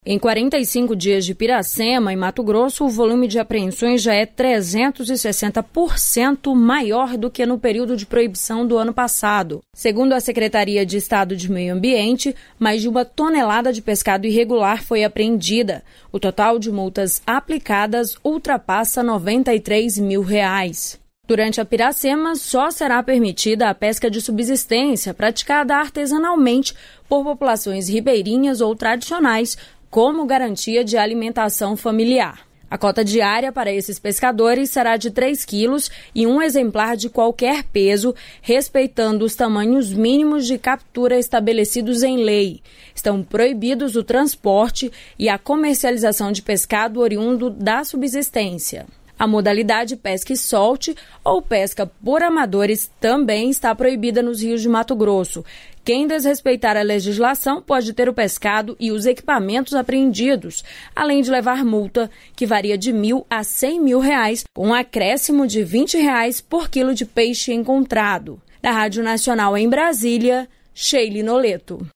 Em 45 dias de Piracema, em Mato Grosso, o volume de apreensões já é 360% maior do que no período de proibição do ano passado. Segundo a Secretaria de Estado de Meio Ambiente, mais de 1 tonelada de pescado irregular foi apreendida. O total de multas aplicadas ultrapassa R$ 93 mil. Durante a Piracema, só será permitida a pesca de subsistência praticada artesanalmente por populações ribeirinhas ou tradicionais, como garantia de alimentação familiar. A cota diária para esses pescadores será de 3 quilos e um exemplar de qualquer peso, respeitando os tamanhos mínimos de captura estabelecidos em lei. Estão proibidos o transporte e a comercialização de pescado oriundo da subsistência. A modalidade pesca e solte ou pesca por amadores também está proibida nos rios de Mato Grosso. Quem desrespeitar a legislação pode ter o pescado e os equipamentos apreendidos, além de levar multa que varia de R$ 1.000 a R$ 100 mil, com um acréscimo de R$ 20 por quilo de peixe encontrado. Da Rádio Nacional em Brasília, Sheili Noleto.